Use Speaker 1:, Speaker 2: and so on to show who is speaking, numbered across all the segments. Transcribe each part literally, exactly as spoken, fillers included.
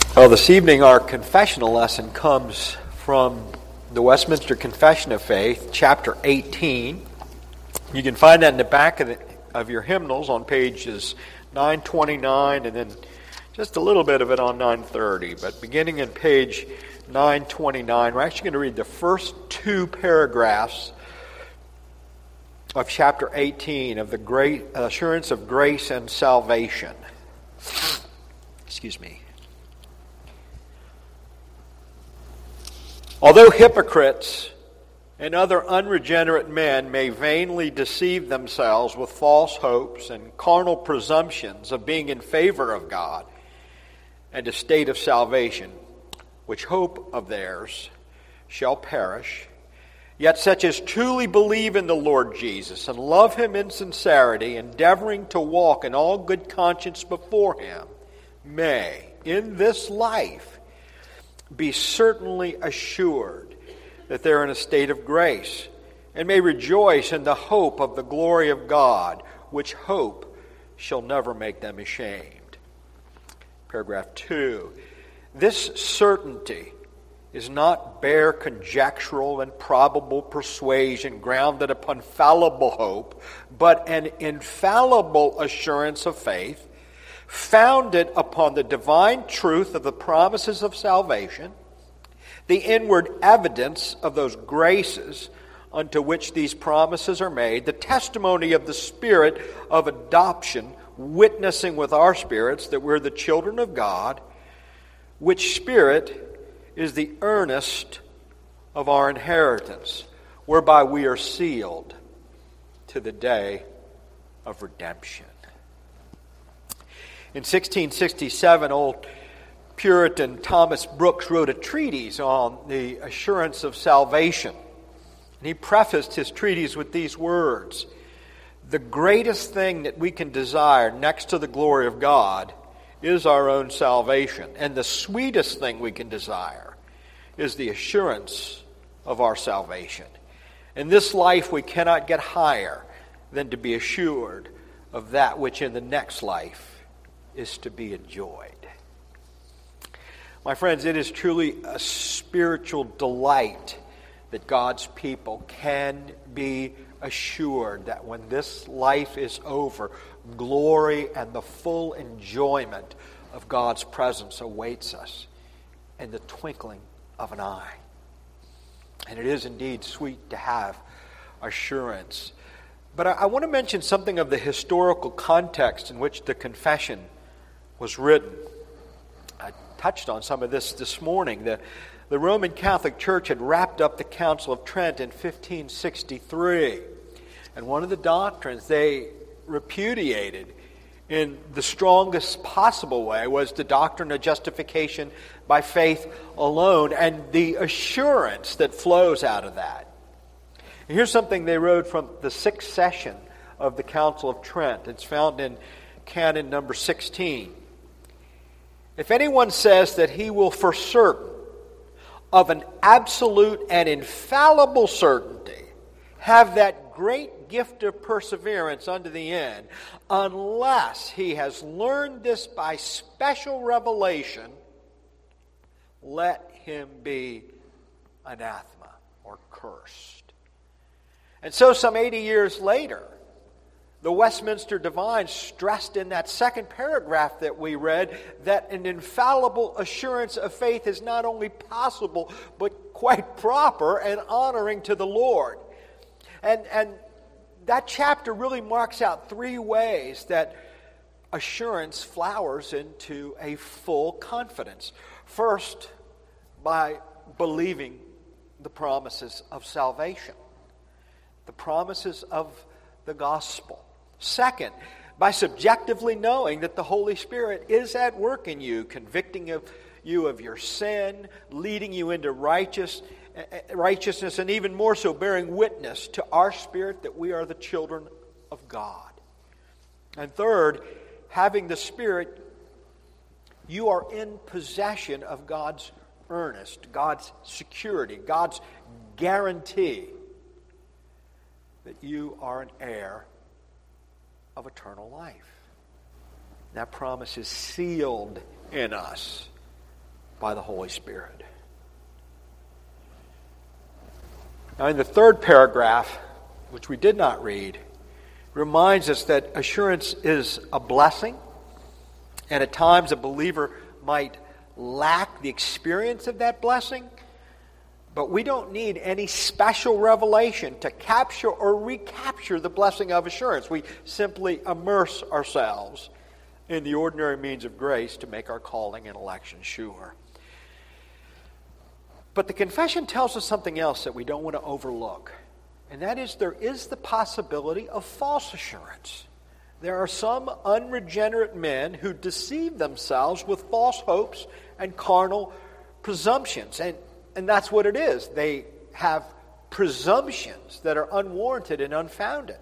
Speaker 1: Well, this evening our confessional lesson comes from the Westminster Confession of Faith, chapter eighteen. You can find that in the back of, the, of your hymnals on pages nine twenty-nine and then just a little bit of it on nine thirty. But beginning in page nine twenty-nine, we're actually going to read the first two paragraphs of chapter eighteen of the great assurance of grace and salvation. Excuse me. Although hypocrites and other unregenerate men may vainly deceive themselves with false hopes and carnal presumptions of being in favor of God and a state of salvation, which hope of theirs shall perish, yet such as truly believe in the Lord Jesus and love Him in sincerity, endeavoring to walk in all good conscience before Him, may, in this life, be certainly assured that they're in a state of grace, and may rejoice in the hope of the glory of God, which hope shall never make them ashamed. Paragraph two. This certainty is not bare conjectural and probable persuasion grounded upon fallible hope, but an infallible assurance of faith, founded upon the divine truth of the promises of salvation, the inward evidence of those graces unto which these promises are made, the testimony of the Spirit of adoption, witnessing with our spirits that we're the children of God, which Spirit is the earnest of our inheritance, whereby we are sealed to the day of redemption. In sixteen sixty-seven, old Puritan Thomas Brooks wrote a treatise on the assurance of salvation. And he prefaced his treatise with these words: "The greatest thing that we can desire next to the glory of God is our own salvation. And the sweetest thing we can desire is the assurance of our salvation. In this life we cannot get higher than to be assured of that which in the next life is to be enjoyed." My friends, it is truly a spiritual delight that God's people can be assured that when this life is over, glory and the full enjoyment of God's presence awaits us in the twinkling of an eye. And it is indeed sweet to have assurance. But I, I want to mention something of the historical context in which the confession was written. I touched on some of this this morning. The, the Roman Catholic Church had wrapped up the Council of Trent in fifteen sixty-three. And one of the doctrines they repudiated in the strongest possible way was the doctrine of justification by faith alone and the assurance that flows out of that. And here's something they wrote from the sixth session of the Council of Trent. It's found in canon number sixteen. "If anyone says that he will for certain, of an absolute and infallible certainty, have that great gift of perseverance unto the end, unless he has learned this by special revelation, let him be anathema," or cursed. And so some eighty years later, the Westminster Divines stressed in that second paragraph that we read that an infallible assurance of faith is not only possible, but quite proper and honoring to the Lord. And, and that chapter really marks out three ways that assurance flowers into a full confidence. First, by believing the promises of salvation, the promises of the gospel. Second, by subjectively knowing that the Holy Spirit is at work in you, convicting of you of your sin, leading you into righteous, righteousness, and even more so, bearing witness to our spirit that we are the children of God. And third, having the Spirit, you are in possession of God's earnest, God's security, God's guarantee that you are an heir of eternal life. That promise is sealed in us by the Holy Spirit. Now, in the third paragraph, which we did not read, reminds us that assurance is a blessing, and at times a believer might lack the experience of that blessing, but we don't need any special revelation to capture or recapture the blessing of assurance. We simply immerse ourselves in the ordinary means of grace to make our calling and election sure. But the confession tells us something else that we don't want to overlook, and that is there is the possibility of false assurance. There are some unregenerate men who deceive themselves with false hopes and carnal presumptions. And, and that's what it is. They have presumptions that are unwarranted and unfounded.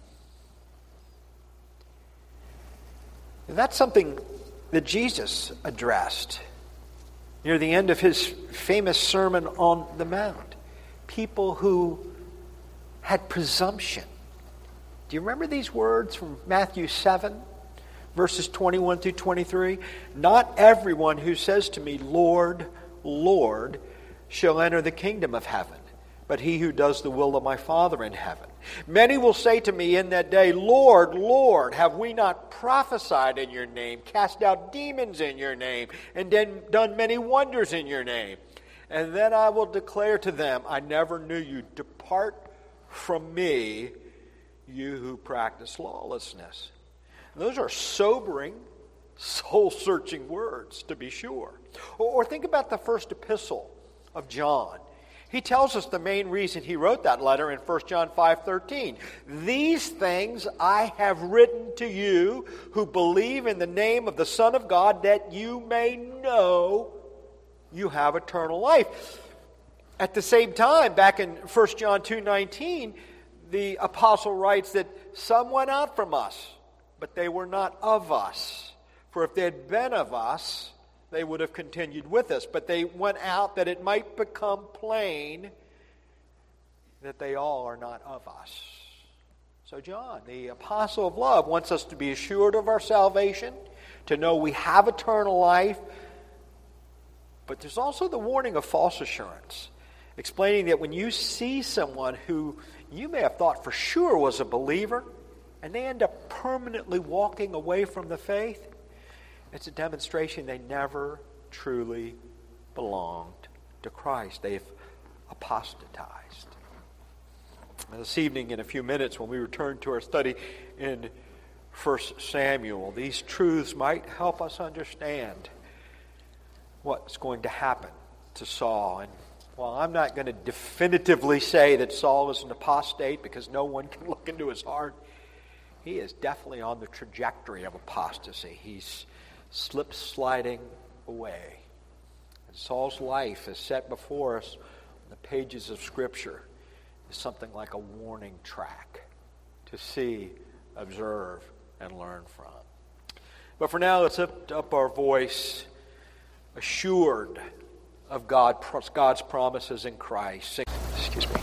Speaker 1: And that's something that Jesus addressed near the end of his famous Sermon on the Mount. People who had presumption. Do you remember these words from Matthew seven, verses twenty-one through twenty-three? Not everyone who says to me, Lord, Lord, shall enter the kingdom of heaven, but he who does the will of my Father in heaven. Many will say to me in that day, Lord, Lord, have we not prophesied in your name, cast out demons in your name, and then done many wonders in your name? And then I will declare to them, I never knew you. Depart from me, you who practice lawlessness. And those are sobering, soul-searching words, to be sure. Or, or think about the first epistle of John. He tells us the main reason he wrote that letter in First John five thirteen. These things I have written to you who believe in the name of the Son of God, that you may know you have eternal life. At the same time, back in First John two nineteen, the apostle writes that some went out from us, but they were not of us. For if they had been of us, they would have continued with us. But they went out that it might become plain that they all are not of us. So John, the apostle of love, wants us to be assured of our salvation, to know we have eternal life. But there's also the warning of false assurance, explaining that when you see someone who you may have thought for sure was a believer, and they end up permanently walking away from the faith, it's a demonstration they never truly belonged to Christ. They've apostatized. Now, this evening, in a few minutes, when we return to our study in First Samuel, these truths might help us understand what's going to happen to Saul. And while I'm not going to definitively say that Saul is an apostate, because no one can look into his heart, he is definitely on the trajectory of apostasy. He's slip-sliding away. And Saul's life is set before us on the pages of Scripture is something like a warning track to see, observe, and learn from. But for now, let's lift up our voice, assured of God, God's promises in Christ. Excuse me.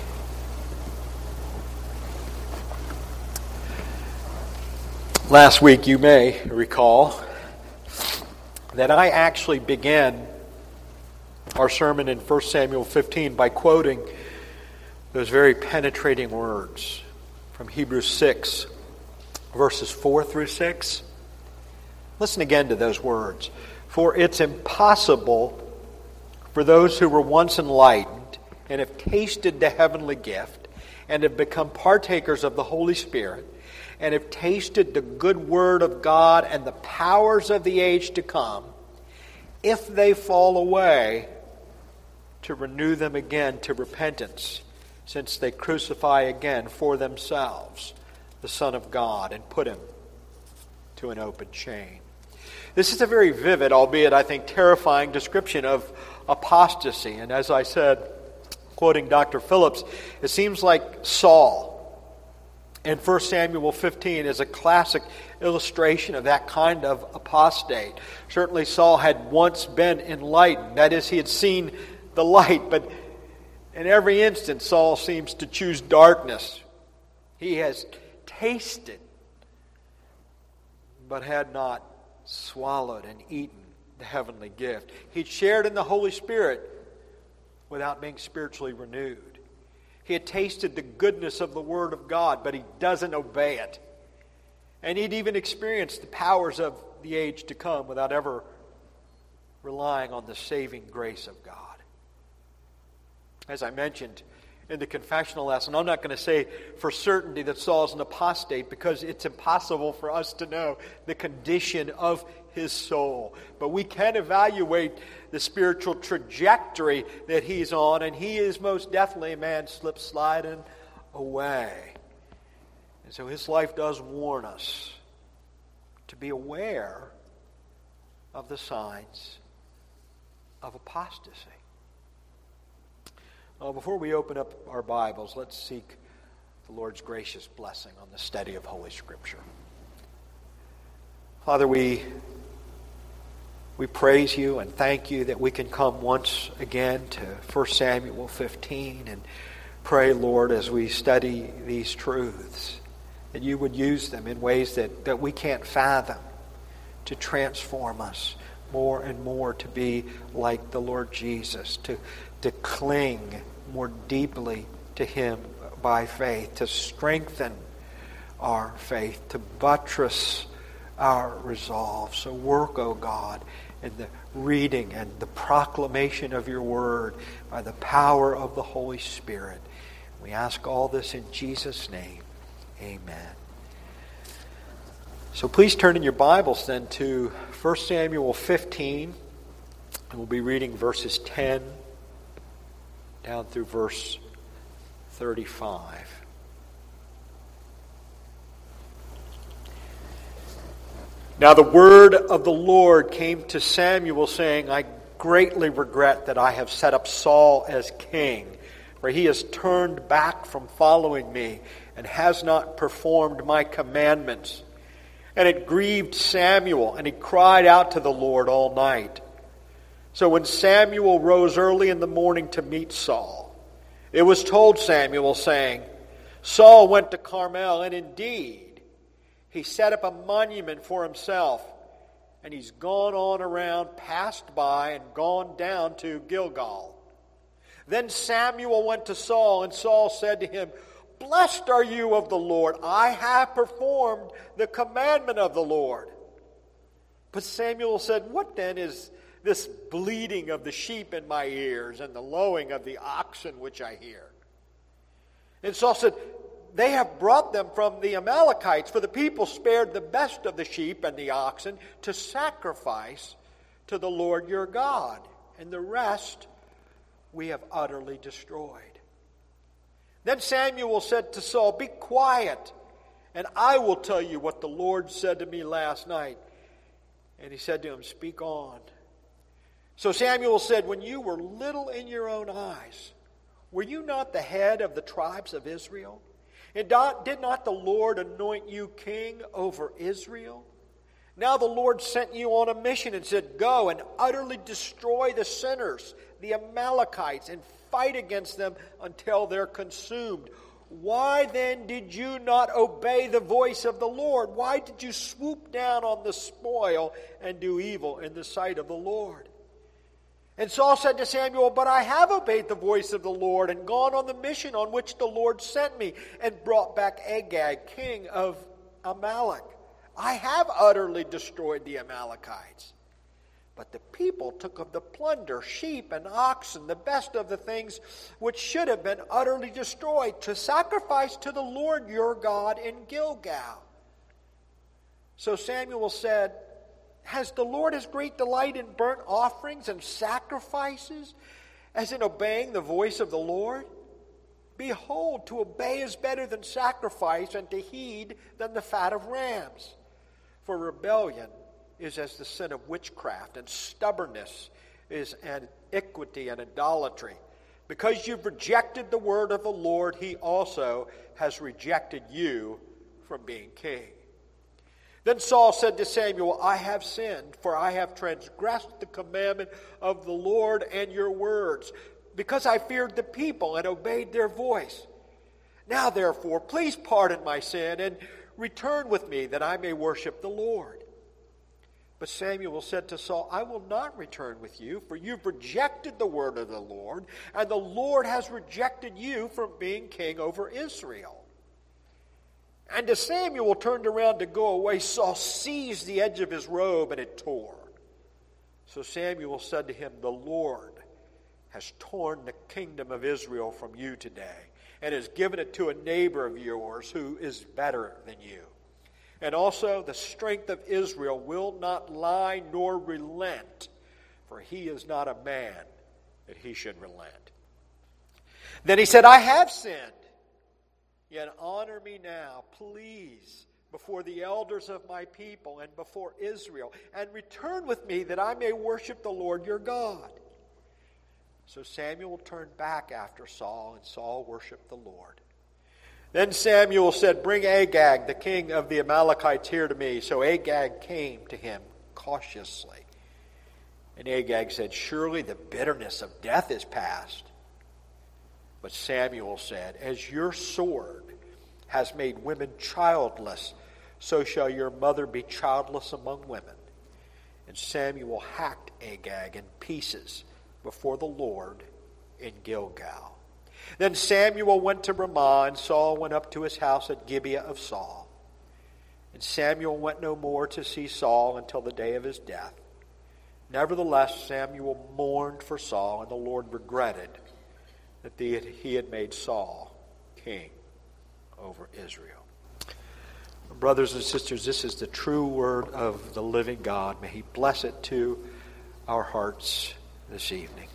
Speaker 1: Last week, you may recall that I actually began our sermon in First Samuel fifteen by quoting those very penetrating words from Hebrews six, verses four through six. Listen again to those words. For it's impossible for those who were once enlightened and have tasted the heavenly gift and have become partakers of the Holy Spirit and have tasted the good word of God and the powers of the age to come, if they fall away, to renew them again to repentance, since they crucify again for themselves the Son of God and put him to an open shame. This is a very vivid, albeit I think terrifying, description of apostasy. And as I said, quoting Doctor Phillips, it seems like Saul in First Samuel fifteen is a classic illustration of that kind of apostate. Certainly Saul had once been enlightened. That is, he had seen the light, but in every instance Saul seems to choose darkness. He has tasted, but had not swallowed and eaten the heavenly gift. He'd shared in the Holy Spirit without being spiritually renewed. He had tasted the goodness of the Word of God, but he doesn't obey it. And he'd even experienced the powers of the age to come without ever relying on the saving grace of God. As I mentioned in the confessional lesson, I'm not going to say for certainty that Saul's an apostate because it's impossible for us to know the condition of his soul. But we can evaluate the spiritual trajectory that he's on, and he is most definitely a man slip sliding away. And so his life does warn us to be aware of the signs of apostasy. Well, before we open up our Bibles, let's seek the Lord's gracious blessing on the study of Holy Scripture. Father, we, we praise you and thank you that we can come once again to First Samuel fifteen and pray, Lord, as we study these truths, that you would use them in ways that, that we can't fathom to transform us more and more to be like the Lord Jesus, to to cling more deeply to Him by faith, to strengthen our faith, to buttress our resolve. So work, O God, in the reading and the proclamation of your word by the power of the Holy Spirit. We ask all this in Jesus' name. Amen. So please turn in your Bibles then to First Samuel fifteen, and we'll be reading verses ten down through verse thirty-five. Now the word of the Lord came to Samuel, saying, I greatly regret that I have set up Saul as king, for he has turned back from following me and has not performed my commandments. And it grieved Samuel, and he cried out to the Lord all night. So when Samuel rose early in the morning to meet Saul, it was told Samuel, saying, Saul went to Carmel, and indeed he set up a monument for himself, and he's gone on around, passed by, and gone down to Gilgal. Then Samuel went to Saul, and Saul said to him, Blessed are you of the Lord. I have performed the commandment of the Lord. But Samuel said, What then is this bleating of the sheep in my ears and the lowing of the oxen which I hear? And Saul said, They have brought them from the Amalekites, for the people spared the best of the sheep and the oxen to sacrifice to the Lord your God, and the rest we have utterly destroyed. Then Samuel said to Saul, Be quiet, and I will tell you what the Lord said to me last night. And he said to him, Speak on. So Samuel said, When you were little in your own eyes, were you not the head of the tribes of Israel? And did not the Lord anoint you king over Israel? Now the Lord sent you on a mission and said, Go and utterly destroy the sinners, the Amalekites, and fight against them until they're consumed. Why then did you not obey the voice of the Lord? Why did you swoop down on the spoil and do evil in the sight of the Lord? And Saul said to Samuel, But I have obeyed the voice of the Lord and gone on the mission on which the Lord sent me and brought back Agag, king of Amalek. I have utterly destroyed the Amalekites. But the people took of the plunder, sheep and oxen, the best of the things which should have been utterly destroyed, to sacrifice to the Lord your God in Gilgal. So Samuel said, Has the Lord his great delight in burnt offerings and sacrifices, as in obeying the voice of the Lord? Behold, to obey is better than sacrifice, and to heed than the fat of rams. For rebellion is as the sin of witchcraft, and stubbornness is an iniquity and idolatry. Because you've rejected the word of the Lord, he also has rejected you from being king. Then Saul said to Samuel, I have sinned, for I have transgressed the commandment of the Lord and your words, because I feared the people and obeyed their voice. Now therefore, please pardon my sin and return with me that I may worship the Lord. But Samuel said to Saul, I will not return with you, for you've rejected the word of the Lord, and the Lord has rejected you from being king over Israel. And as Samuel turned around to go away, Saul seized the edge of his robe, and it tore. So Samuel said to him, the Lord has torn the kingdom of Israel from you today, and has given it to a neighbor of yours who is better than you. And also the strength of Israel will not lie nor relent, for he is not a man that he should relent. Then he said, I have sinned, yet honor me now, please, before the elders of my people and before Israel, and return with me that I may worship the Lord your God. So Samuel turned back after Saul, and Saul worshiped the Lord. Then Samuel said, bring Agag, the king of the Amalekites, here to me. So Agag came to him cautiously. And Agag said, surely the bitterness of death is past. But Samuel said, as your sword has made women childless, so shall your mother be childless among women. And Samuel hacked Agag in pieces before the Lord in Gilgal. Then Samuel went to Ramah, and Saul went up to his house at Gibeah of Saul. And Samuel went no more to see Saul until the day of his death. Nevertheless, Samuel mourned for Saul, and the Lord regretted that he had made Saul king over Israel. Brothers and sisters, this is the true word of the living God. May he bless it to our hearts this evening.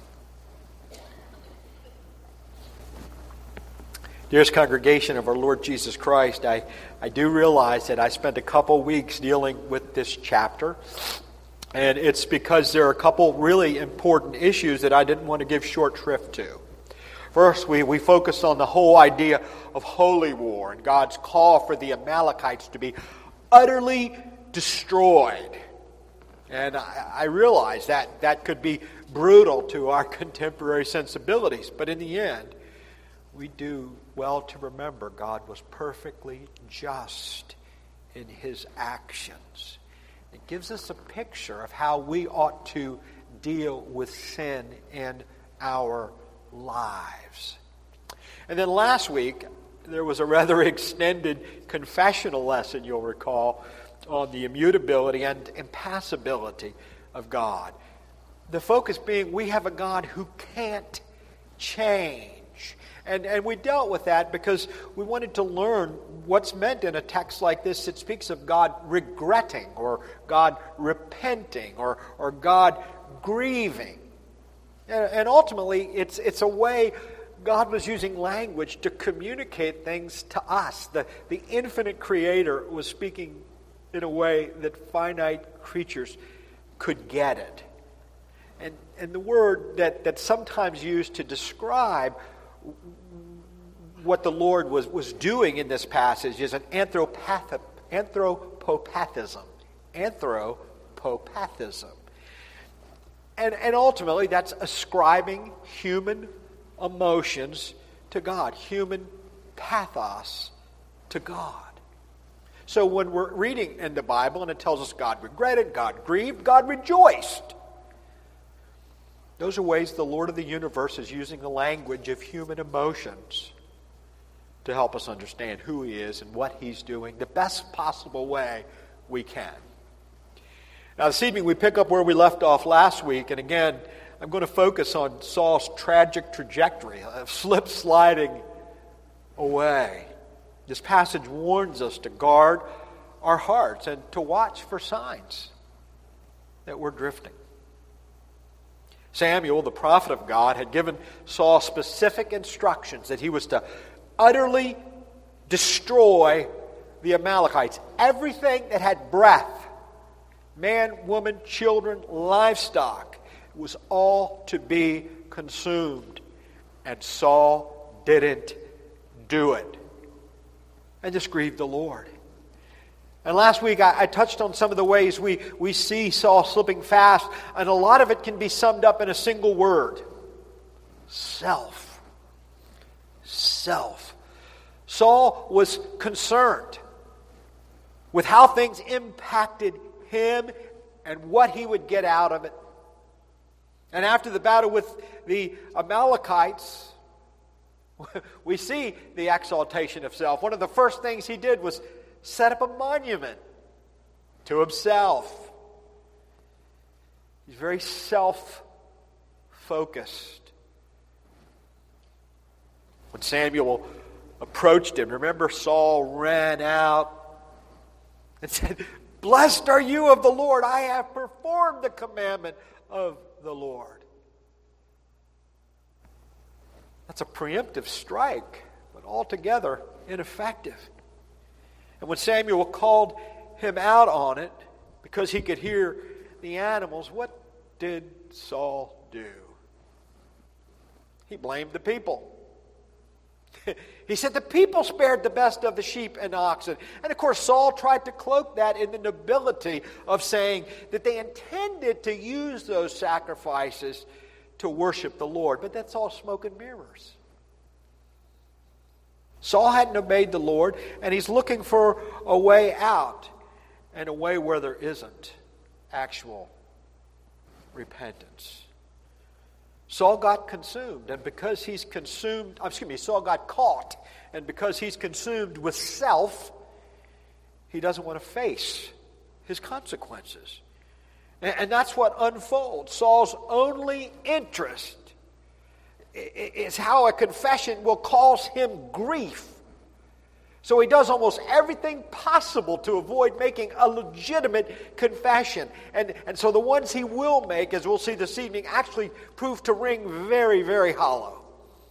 Speaker 1: Dearest congregation of our Lord Jesus Christ, I, I do realize that I spent a couple weeks dealing with this chapter, and it's because there are a couple really important issues that I didn't want to give short shrift to. First, we, we focused on the whole idea of holy war and God's call for the Amalekites to be utterly destroyed. And I, I realize that that could be brutal to our contemporary sensibilities, but in the end, we do well to remember God was perfectly just in his actions. It gives us a picture of how we ought to deal with sin in our lives. And then last week, there was a rather extended confessional lesson, you'll recall, on the immutability and impassibility of God. The focus being we have a God who can't change. And, and we dealt with that because we wanted to learn what's meant in a text like this that speaks of God regretting or God repenting or, or God grieving. And, and ultimately, it's, it's a way God was using language to communicate things to us. The, the infinite Creator was speaking in a way that finite creatures could get it. And, and the word that, that's sometimes used to describe what the Lord was, was doing in this passage is an anthropath, anthropopathism. Anthropopathism. And, and ultimately, that's ascribing human emotions to God, human pathos to God. So when we're reading in the Bible and it tells us God regretted, God grieved, God rejoiced, those are ways the Lord of the universe is using the language of human emotions to help us understand who he is and what he's doing the best possible way we can. Now this evening we pick up where we left off last week, and again, I'm going to focus on Saul's tragic trajectory of slip sliding away. This passage warns us to guard our hearts and to watch for signs that we're drifting. Samuel, the prophet of God, had given Saul specific instructions that he was to utterly destroy the Amalekites. Everything that had breath, man, woman, children, livestock, was all to be consumed. And Saul didn't do it. And this grieved the Lord. And last week I, I touched on some of the ways we, we see Saul slipping fast, and a lot of it can be summed up in a single word. Self. Self. Saul was concerned with how things impacted him and what he would get out of it. And after the battle with the Amalekites, we see the exaltation of self. One of the first things he did was set up a monument to himself. He's very self-focused. When Samuel approached him, remember Saul ran out and said, "Blessed are you of the Lord. I have performed the commandment of the Lord." That's a preemptive strike, but altogether ineffective. And when Samuel called him out on it, because he could hear the animals, what did Saul do? He blamed the people. He said the people spared the best of the sheep and oxen. And of course, Saul tried to cloak that in the nobility of saying that they intended to use those sacrifices to worship the Lord. But that's all smoke and mirrors. Saul hadn't obeyed the Lord, and he's looking for a way out, and a way where there isn't actual repentance. Saul got consumed, and because he's consumed, excuse me, Saul got caught, and because he's consumed with self, he doesn't want to face his consequences. And, and that's what unfolds. Saul's only interest is how a confession will cause him grief. So he does almost everything possible to avoid making a legitimate confession. And, and so the ones he will make, as we'll see this evening, actually prove to ring very, very hollow.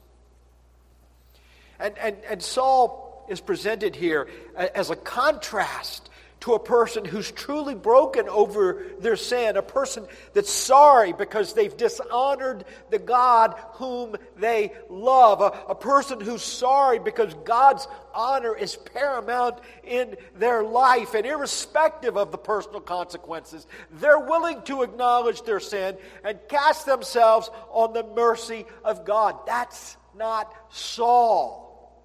Speaker 1: And, and, and Saul is presented here as a contrast to a person who's truly broken over their sin, a person that's sorry because they've dishonored the God whom they love, a, a person who's sorry because God's honor is paramount in their life, and irrespective of the personal consequences, they're willing to acknowledge their sin and cast themselves on the mercy of God. That's not Saul.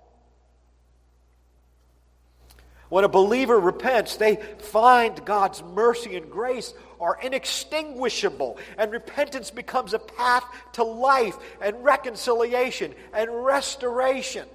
Speaker 1: When a believer repents, they find God's mercy and grace are inextinguishable, and repentance becomes a path to life and reconciliation and restoration.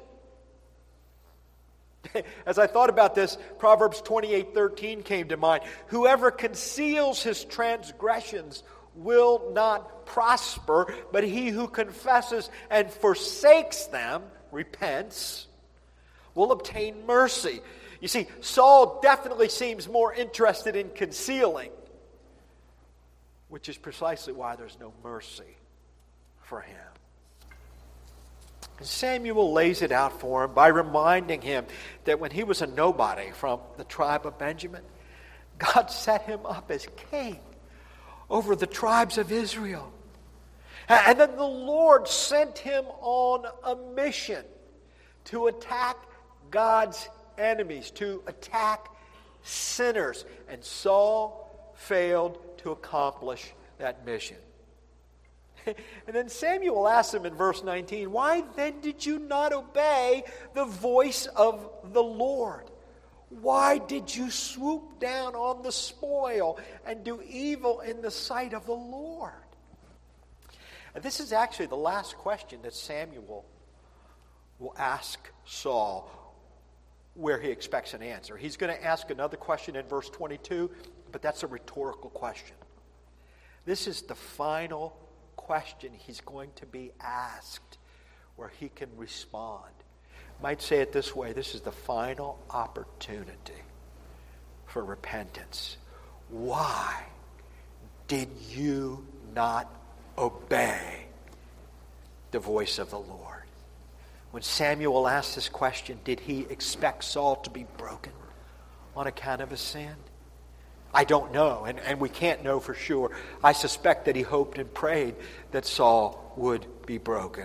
Speaker 1: As I thought about this, Proverbs twenty-eight thirteen came to mind. Whoever conceals his transgressions will not prosper, but he who confesses and forsakes them, repents, will obtain mercy. You see, Saul definitely seems more interested in concealing, which is precisely why there's no mercy for him. And Samuel lays it out for him by reminding him that when he was a nobody from the tribe of Benjamin, God set him up as king over the tribes of Israel. And then the Lord sent him on a mission to attack God's enemies, to attack sinners. And Saul failed to accomplish that mission. And then Samuel asks him in verse nineteen, "Why then did you not obey the voice of the Lord? Why did you swoop down on the spoil and do evil in the sight of the Lord?" And this is actually the last question that Samuel will ask Saul, where he expects an answer. He's going to ask another question in verse twenty-two, but that's a rhetorical question. This is the final question he's going to be asked where he can respond. Might say it this way: this is the final opportunity for repentance. Why did you not obey the voice of the Lord? When Samuel asked this question, did he expect Saul to be broken on account of his sin? I don't know, and, and we can't know for sure. I suspect that he hoped and prayed that Saul would be broken.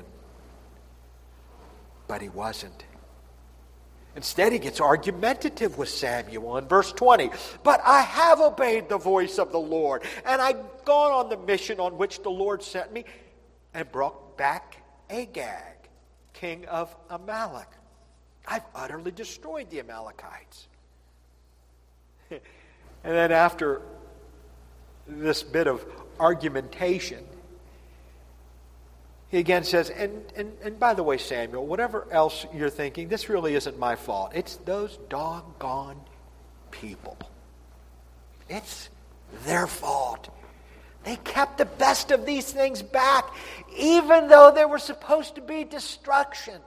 Speaker 1: But he wasn't. Instead, he gets argumentative with Samuel in verse twenty. "But I have obeyed the voice of the Lord, and I've gone on the mission on which the Lord sent me, and brought back Agag, king of Amalek. I've utterly destroyed the Amalekites." And then after this bit of argumentation, he again says, and, and, and by the way, Samuel, whatever else you're thinking, this really isn't my fault. It's those doggone people. It's their fault. They kept the best of these things back, even though there were supposed to be destruction.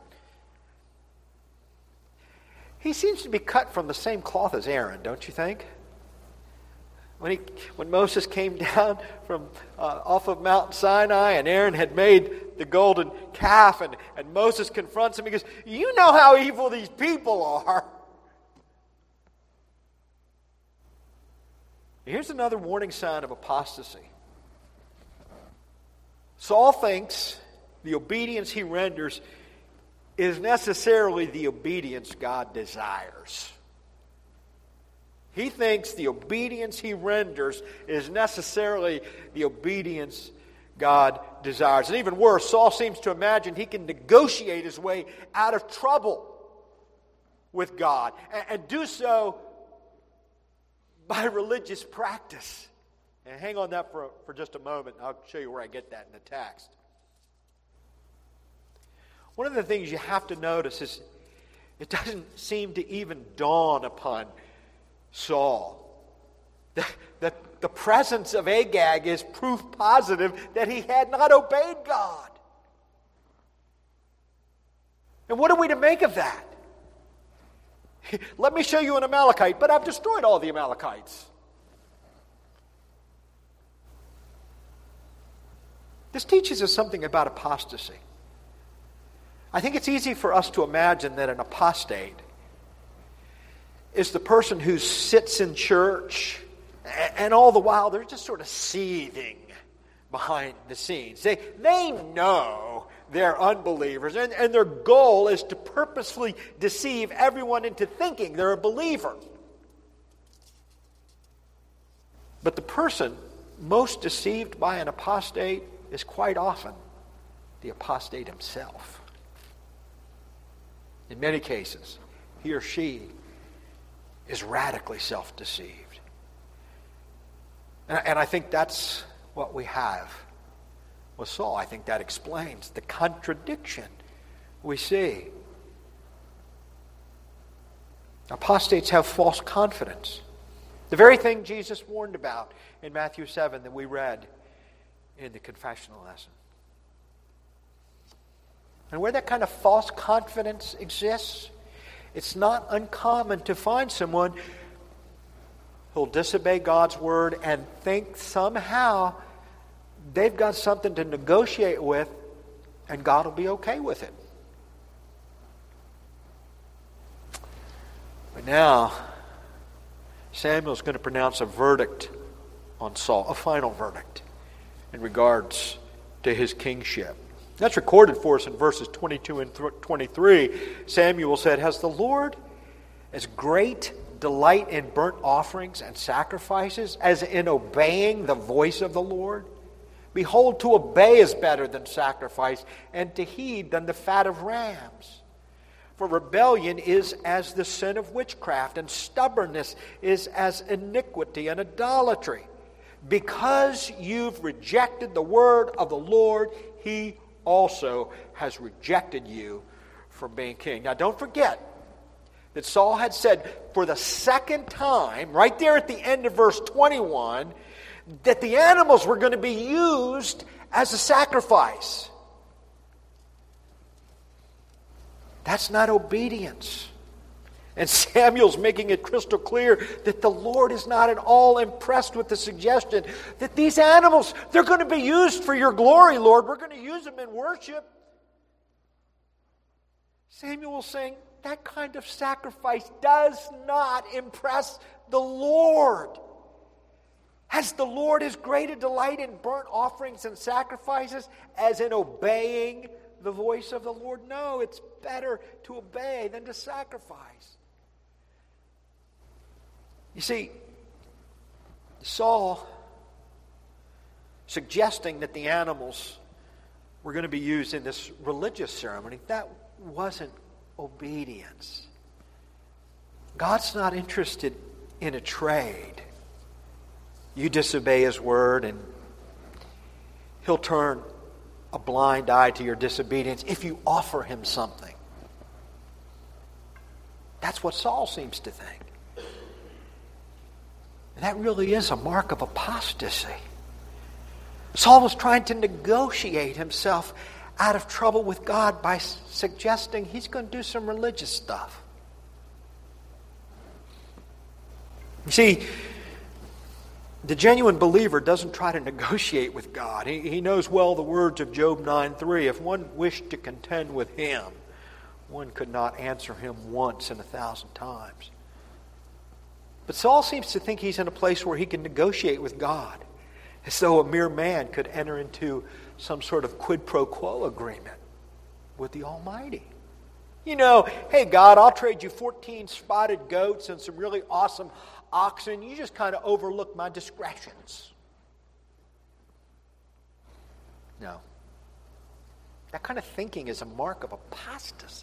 Speaker 1: He seems to be cut from the same cloth as Aaron, don't you think? When he, when Moses came down from uh, off of Mount Sinai and Aaron had made the golden calf, and, and Moses confronts him, he goes, "You know how evil these people are." Here's another warning sign of apostasy. Saul thinks the obedience he renders is necessarily the obedience God desires. He thinks the obedience he renders is necessarily the obedience God desires. And even worse, Saul seems to imagine he can negotiate his way out of trouble with God, and, and do so by religious practice. And hang on that for, for just a moment. I'll show you where I get that in the text. One of the things you have to notice is it doesn't seem to even dawn upon Saul that, that the presence of Agag is proof positive that he had not obeyed God. And what are we to make of that? Let me show you an Amalekite, but I've destroyed all the Amalekites. This teaches us something about apostasy. I think it's easy for us to imagine that an apostate is the person who sits in church and all the while they're just sort of seething behind the scenes. They, they know they're unbelievers, and, and their goal is to purposefully deceive everyone into thinking they're a believer. But the person most deceived by an apostate is quite often the apostate himself. In many cases, he or she is radically self-deceived. And, and I think that's what we have with Saul. I think that explains the contradiction we see. Apostates have false confidence. The very thing Jesus warned about in Matthew seven that we read in the confessional lesson. And where that kind of false confidence exists, it's not uncommon to find someone who'll disobey God's word and think somehow they've got something to negotiate with and God will be okay with it. But now, Samuel's going to pronounce a verdict on Saul, a final verdict in regards to his kingship. That's recorded for us in verses twenty-two and twenty-three. Samuel said, "Has the Lord as great delight in burnt offerings and sacrifices as in obeying the voice of the Lord? Behold, to obey is better than sacrifice, and to heed than the fat of rams. For rebellion is as the sin of witchcraft, and stubbornness is as iniquity and idolatry. Because you've rejected the word of the Lord, He also has rejected you from being king." Now don't forget that Saul had said for the second time, right there at the end of verse twenty-one, that the animals were going to be used as a sacrifice. That's not obedience. And Samuel's making it crystal clear that the Lord is not at all impressed with the suggestion that these animals, they're going to be used for your glory, Lord. We're going to use them in worship. Samuel's saying that kind of sacrifice does not impress the Lord. Has the Lord as great a delight in burnt offerings and sacrifices as in obeying the voice of the Lord? No, it's better to obey than to sacrifice. You see, Saul suggesting that the animals were going to be used in this religious ceremony, that wasn't obedience. God's not interested in a trade. You disobey His word, and He'll turn a blind eye to your disobedience if you offer Him something. That's what Saul seems to think. And that really is a mark of apostasy. Saul was trying to negotiate himself out of trouble with God by suggesting he's going to do some religious stuff. You see, the genuine believer doesn't try to negotiate with God. He, he knows well the words of Job nine three. If one wished to contend with Him, one could not answer Him once in a thousand times. But Saul seems to think he's in a place where he can negotiate with God, as though a mere man could enter into some sort of quid pro quo agreement with the Almighty. You know, hey God, I'll trade you fourteen spotted goats and some really awesome oxen. You just kind of overlook my discretions. No. That kind of thinking is a mark of apostasy.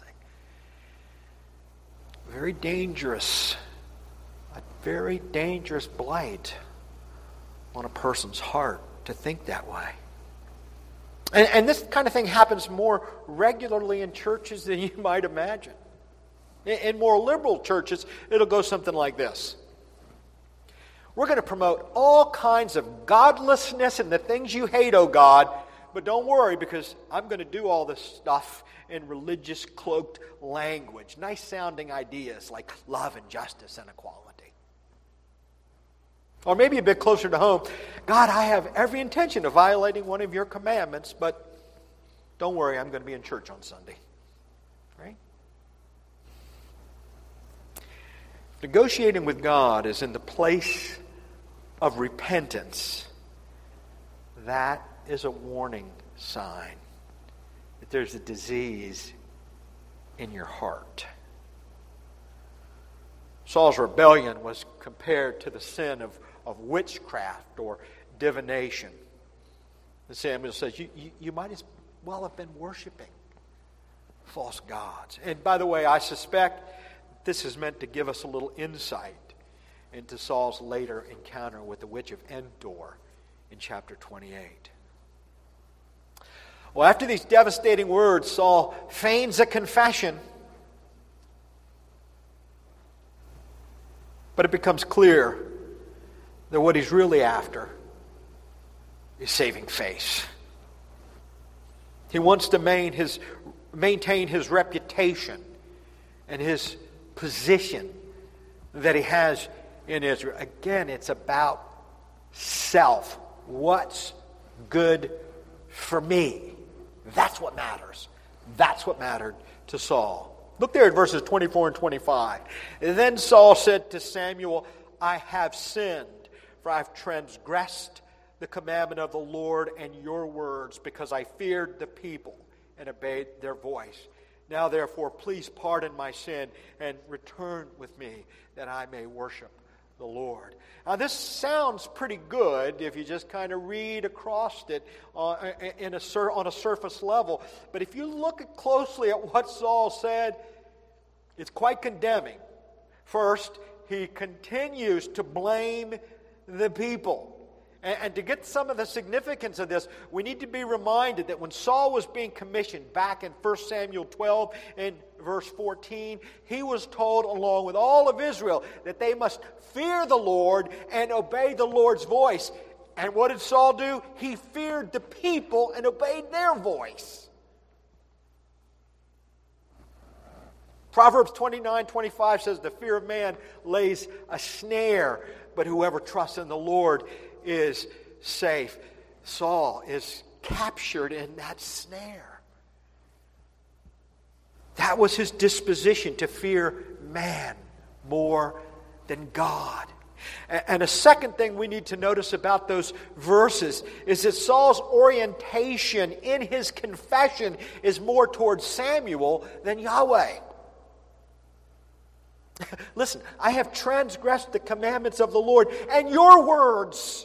Speaker 1: Very dangerous. A very dangerous blight on a person's heart to think that way. And, and this kind of thing happens more regularly in churches than you might imagine. In, in more liberal churches, it'll go something like this. We're going to promote all kinds of godlessness and the things you hate, oh God, but don't worry because I'm going to do all this stuff in religious cloaked language. Nice sounding ideas like love and justice and equality. Or maybe a bit closer to home, God, I have every intention of violating one of your commandments, but don't worry, I'm going to be in church on Sunday. Right? Negotiating with God is in the place of repentance. That is a warning sign that there's a disease in your heart. Saul's rebellion was compared to the sin of, of witchcraft or divination. And Samuel says, you, you, you might as well have been worshiping false gods. And by the way, I suspect this is meant to give us a little insight into Saul's later encounter with the witch of Endor in chapter twenty-eight. Well, after these devastating words, Saul feigns a confession. But it becomes clear that what he's really after is saving face. He wants to main his, maintain his reputation and his position that he has in Israel. Again, it's about self. What's good for me? That's what matters. That's what mattered to Saul. Look there at verses twenty-four and twenty-five. And then Saul said to Samuel, I have sinned, for I have transgressed the commandment of the Lord and your words, because I feared the people and obeyed their voice. Now therefore, please pardon my sin and return with me, that I may worship the Lord. Now this sounds pretty good if you just kind of read across it uh, in a sur- on a surface level. But if you look closely at what Saul said, it's quite condemning. First, he continues to blame the people. And, and to get some of the significance of this, we need to be reminded that when Saul was being commissioned back in First Samuel twelve and verse fourteen, he was told along with all of Israel that they must fear the Lord and obey the Lord's voice. And what did Saul do? He feared the people and obeyed their voice. Proverbs twenty-nine twenty-five says, the fear of man lays a snare, but whoever trusts in the Lord is safe. Saul is captured in that snare. That was his disposition, to fear man more than God. And a second thing we need to notice about those verses is that Saul's orientation in his confession is more towards Samuel than Yahweh. Listen, I have transgressed the commandments of the Lord and your words.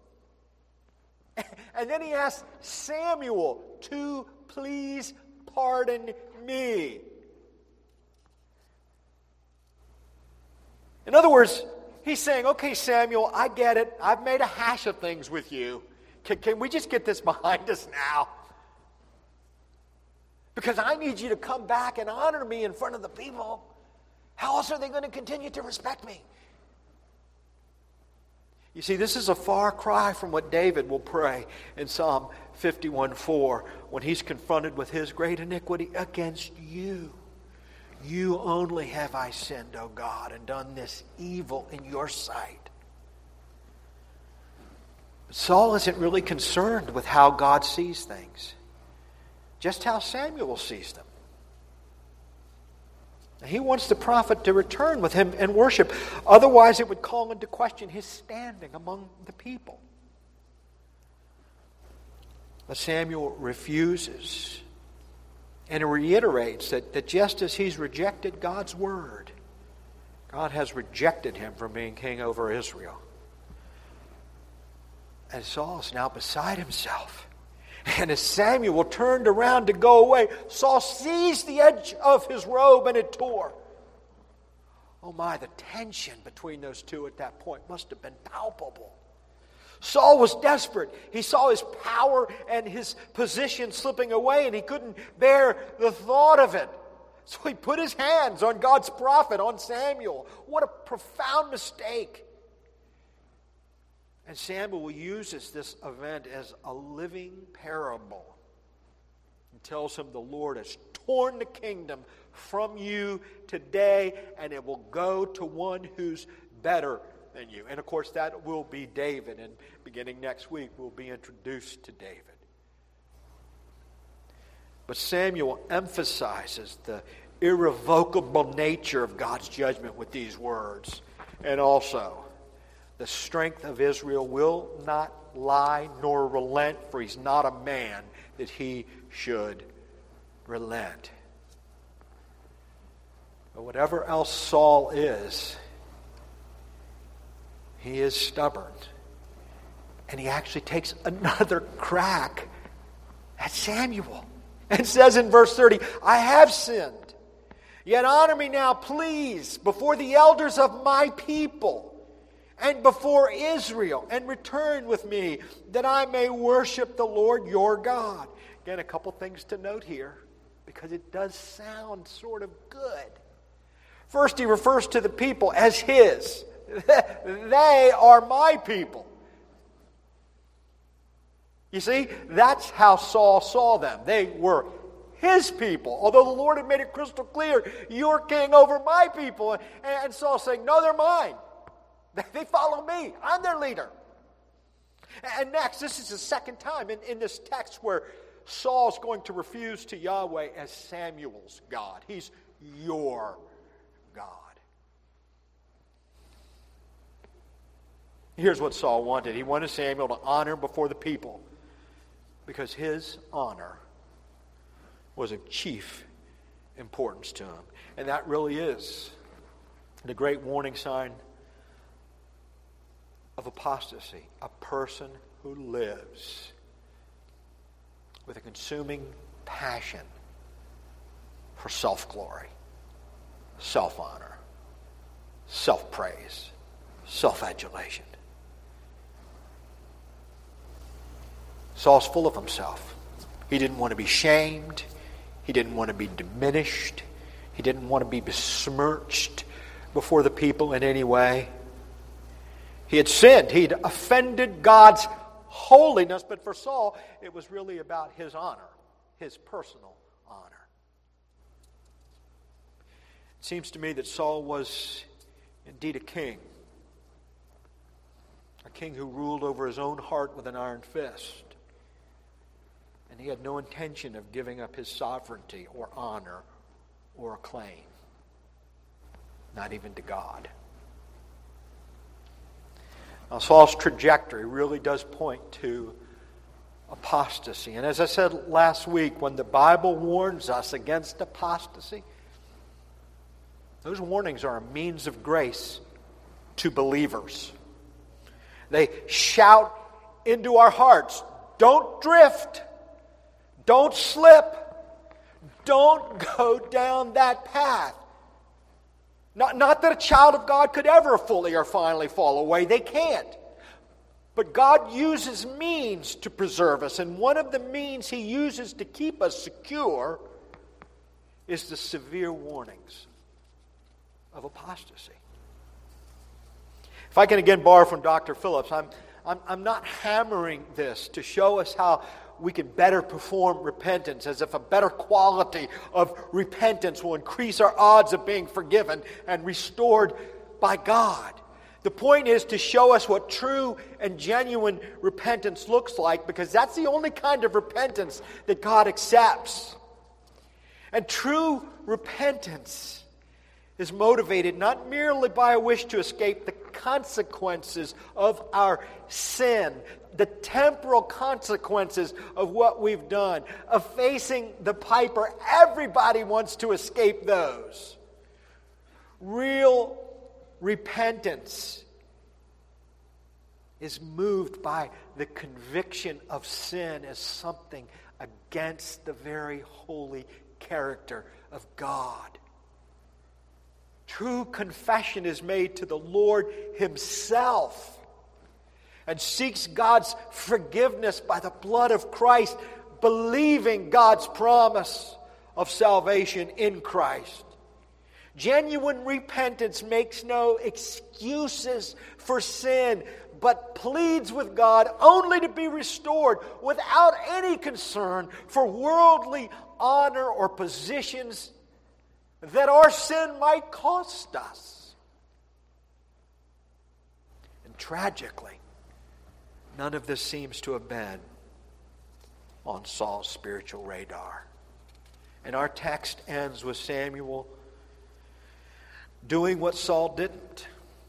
Speaker 1: And then he asks Samuel to please pardon me. In other words, he's saying, okay, Samuel, I get it. I've made a hash of things with you. Can, can we just get this behind us now? Because I need you to come back and honor me in front of the people. How else are they going to continue to respect me? You see, this is a far cry from what David will pray in Psalm fifty-one four when he's confronted with his great iniquity against you. You only have I sinned, O God, and done this evil in your sight. But Saul isn't really concerned with how God sees things, just how Samuel sees them. He wants the prophet to return with him and worship. Otherwise, it would call into question his standing among the people. But Samuel refuses and reiterates that, that just as he's rejected God's word, God has rejected him from being king over Israel. And Saul is now beside himself. And as Samuel turned around to go away, Saul seized the edge of his robe and it tore. Oh my, the tension between those two at that point must have been palpable. Saul was desperate. He saw his power and his position slipping away, and he couldn't bear the thought of it. So he put his hands on God's prophet, on Samuel. What a profound mistake. And Samuel uses this event as a living parable. He tells him the Lord has torn the kingdom from you today, and it will go to one who's better than you. And of course, that will be David. And beginning next week, we'll be introduced to David. But Samuel emphasizes the irrevocable nature of God's judgment with these words. And also, the strength of Israel will not lie nor relent, for he's not a man that he should relent. But whatever else Saul is, he is stubborn. And he actually takes another crack at Samuel. And says in verse thirty, I have sinned. Yet honor me now, please, before the elders of my people and before Israel, and return with me that I may worship the Lord your God. Again, a couple things to note here, because it does sound sort of good. First, he refers to the people as his. They are my people. You see, that's how Saul saw them. They were his people. Although the Lord had made it crystal clear, you're king over my people. And Saul's saying, no, they're mine. They follow me. I'm their leader. And next, this is the second time in, in this text where Saul's going to refuse to Yahweh as Samuel's God. He's your God. Here's what Saul wanted. He wanted Samuel to honor him before the people, because his honor was of chief importance to him. And that really is the great warning sign of apostasy. A person who lives with a consuming passion for self-glory, self-honor, self-praise, self-adulation. Saul's full of himself. He didn't want to be shamed. He didn't want to be diminished. He didn't want to be besmirched before the people in any way. He had sinned. He'd offended God's holiness. But for Saul, it was really about his honor, his personal honor. It seems to me that Saul was indeed a king. A king who ruled over his own heart with an iron fist. And he had no intention of giving up his sovereignty or honor or acclaim. Not even to God. Now, Saul's trajectory really does point to apostasy. And as I said last week, when the Bible warns us against apostasy, those warnings are a means of grace to believers. They shout into our hearts, don't drift. Don't slip. Don't go down that path. Not, not that a child of God could ever fully or finally fall away. They can't. But God uses means to preserve us. And one of the means He uses to keep us secure is the severe warnings of apostasy. If I can again borrow from Doctor Phillips, I'm, I'm, I'm not hammering this to show us how we can better perform repentance, as if a better quality of repentance will increase our odds of being forgiven and restored by God. The point is to show us what true and genuine repentance looks like, because that's the only kind of repentance that God accepts. And true repentance is motivated not merely by a wish to escape the consequences of our sin, the temporal consequences of what we've done, of facing the piper. Everybody wants to escape those. Real repentance is moved by the conviction of sin as something against the very holy character of God. True confession is made to the Lord Himself and seeks God's forgiveness by the blood of Christ, believing God's promise of salvation in Christ. Genuine repentance makes no excuses for sin, but pleads with God only to be restored without any concern for worldly honor or positions that our sin might cost us. And tragically, none of this seems to have been on Saul's spiritual radar. And our text ends with Samuel doing what Saul didn't.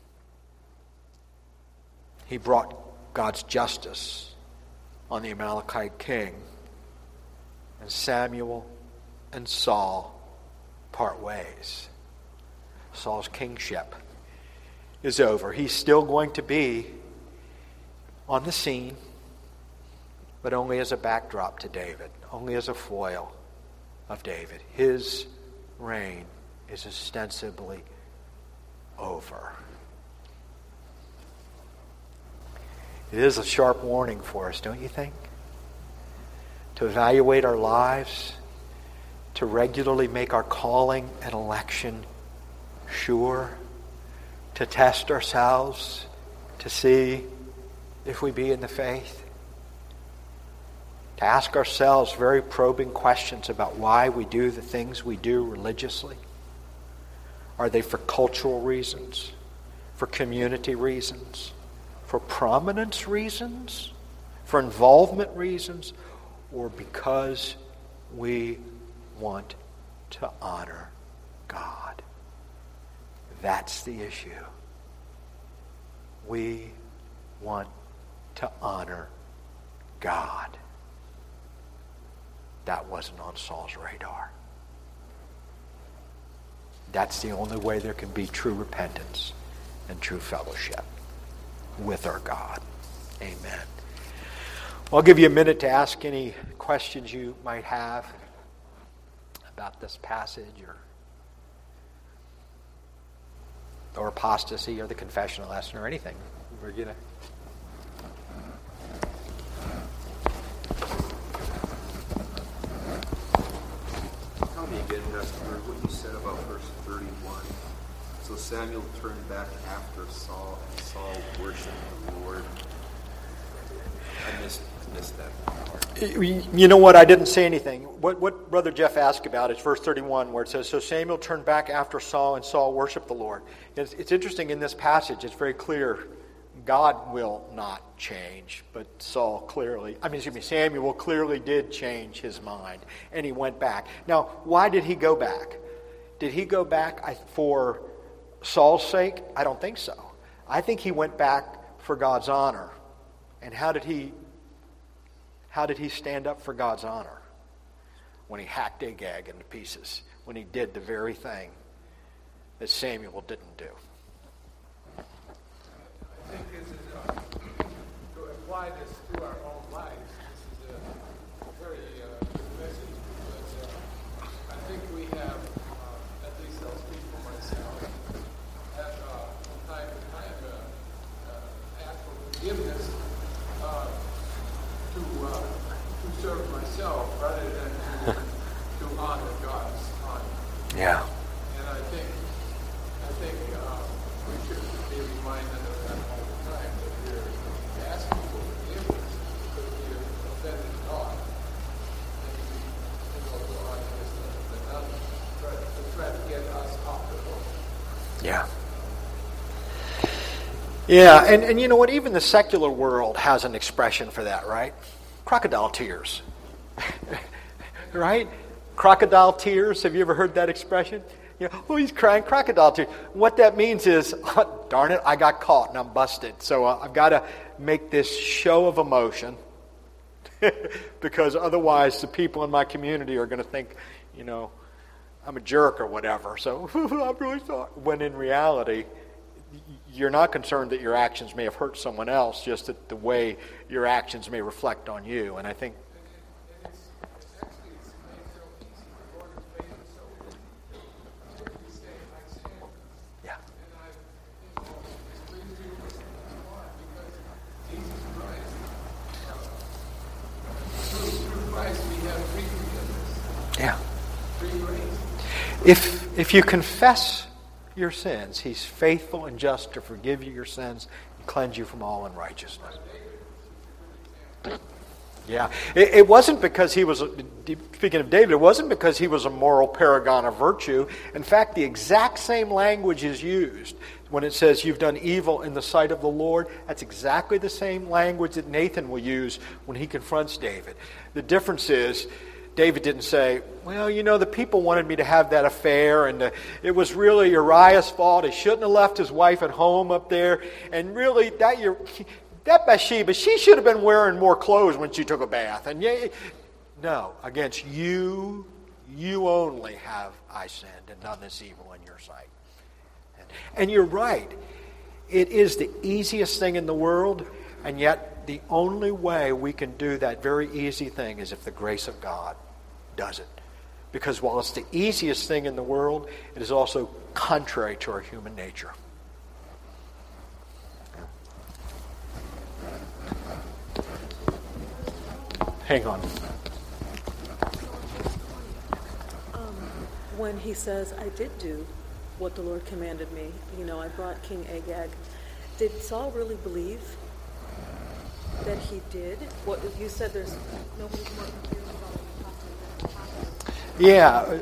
Speaker 1: He brought God's justice on the Amalekite king. And Samuel and Saul part ways. Saul's kingship is over. He's still going to be on the scene, but only as a backdrop to David, only as a foil of David. His reign is ostensibly over. It is a sharp warning for us, don't you think? To evaluate our lives, to regularly make our calling and election sure, to test ourselves, to see if we be in the faith, to ask ourselves very probing questions about why we do the things we do religiously. Are they for cultural reasons, for community reasons, for prominence reasons, for involvement reasons, or because we want to honor God? That's the issue. We want to honor God. That wasn't on Saul's radar. That's the only way there can be true repentance and true fellowship with our God. Amen. Well, I'll give you a minute to ask any questions you might have about this passage or or apostasy or the confessional lesson or anything. We're gonna
Speaker 2: tell me again, Pastor, what you said about verse thirty-one. So Samuel turned back after Saul, and Saul worshipped the Lord. I missed, missed that part.
Speaker 1: You know what? I didn't say anything. What, what Brother Jeff asked about is verse thirty-one, where it says, "So Samuel turned back after Saul, and Saul worshipped the Lord." It's, it's interesting in this passage. It's very clear God will not change, but Saul clearly, I mean, excuse me, Samuel clearly did change his mind, and he went back. Now, why did he go back? Did he go back for Saul's sake? I don't think so. I think he went back for God's honor. And how did he how did he stand up for God's honor? When he hacked Agag into pieces, when he did the very thing that Samuel didn't do.
Speaker 3: I think this is uh, to apply this to our own lives. This is a very uh, good message, because uh, I think we have, uh, at least I'll speak for myself, rather than to, to honor God's honor.
Speaker 1: Yeah.
Speaker 3: And I think, I think uh, we should be reminded of that all the time, that we're asking for forgiveness because we have offended God. And we, you know, go on this and another, try, to try to get us off the hook.
Speaker 1: Yeah. Yeah, and, and you know what? Even the secular world has an expression for that, right? Crocodile tears. Right? Crocodile tears. Have you ever heard that expression? You know, oh, he's crying crocodile tears. What that means is, oh, darn it, I got caught and I'm busted. So uh, I've got to make this show of emotion because otherwise the people in my community are going to think, you know, I'm a jerk or whatever. So I'm really sorry. When in reality, you're not concerned that your actions may have hurt someone else, just that the way your actions may reflect on you. And I think yeah. Yeah. If if you confess your sins, he's faithful and just to forgive you your sins and cleanse you from all unrighteousness. Yeah. It, it wasn't because he was, speaking of David, it wasn't because he was a moral paragon of virtue. In fact, the exact same language is used when it says you've done evil in the sight of the Lord. That's exactly the same language that Nathan will use when he confronts David. The difference is, David didn't say, well, you know, the people wanted me to have that affair, and uh, it was really Uriah's fault. He shouldn't have left his wife at home up there. And really, that that Bathsheba, she should have been wearing more clothes when she took a bath. And yeah, no, against you, you only have I sinned and done this evil in your sight. And, and you're right. It is the easiest thing in the world, and yet the only way we can do that very easy thing is if the grace of God does it. Because while it's the easiest thing in the world, it is also contrary to our human nature. Hang on.
Speaker 4: Um, when he says, I did do what the Lord commanded me, you know, I brought King Agag, did Saul really believe that he did? What you said, there's nobody's more confused about what happened.
Speaker 1: Yeah.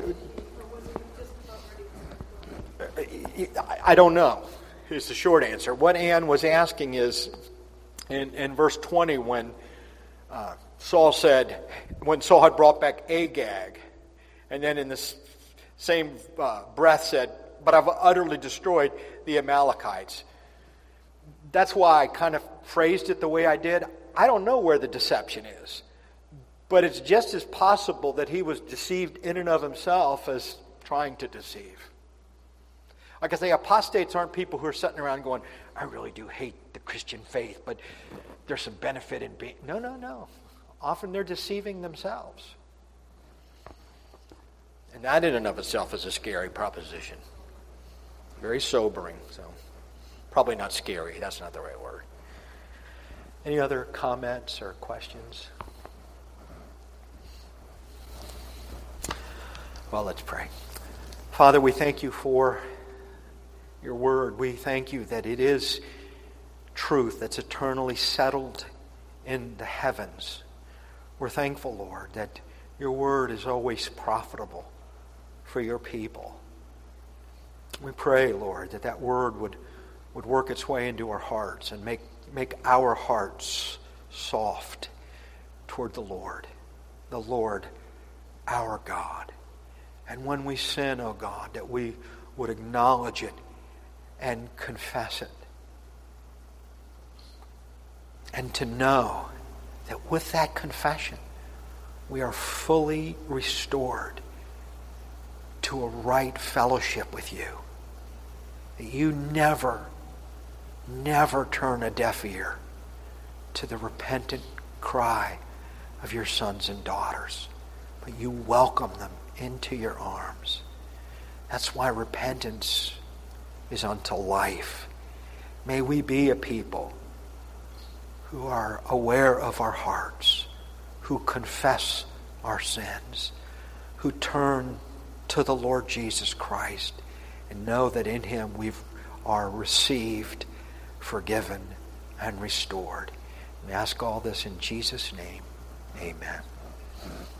Speaker 1: I don't know, is the short answer. What Ann was asking is, in, in verse twenty, when uh, Saul said, when Saul had brought back Agag, and then in the same uh, breath said, but I've utterly destroyed the Amalekites. That's why I kind of phrased it the way I did. I don't know where the deception is. But it's just as possible that he was deceived in and of himself as trying to deceive. Like I say, apostates aren't people who are sitting around going, I really do hate the Christian faith, but there's some benefit in being... No, no, no. Often they're deceiving themselves. And that in and of itself is a scary proposition. Very sobering, so... Probably not scary. That's not the right word. Any other comments or questions? Well, let's pray. Father, we thank you for your word. We thank you that it is truth that's eternally settled in the heavens. We're thankful, Lord, that your word is always profitable for your people. We pray, Lord, that that word would would work its way into our hearts and make, make our hearts soft toward the Lord, the Lord, our God. And when we sin, oh God, that we would acknowledge it and confess it. And to know that with that confession, we are fully restored to a right fellowship with you. That you never Never turn a deaf ear to the repentant cry of your sons and daughters, but you welcome them into your arms. That's why repentance is unto life. May we be a people who are aware of our hearts, who confess our sins, who turn to the Lord Jesus Christ and know that in him we are received, forgiven, and restored. We ask all this in Jesus' name. Amen.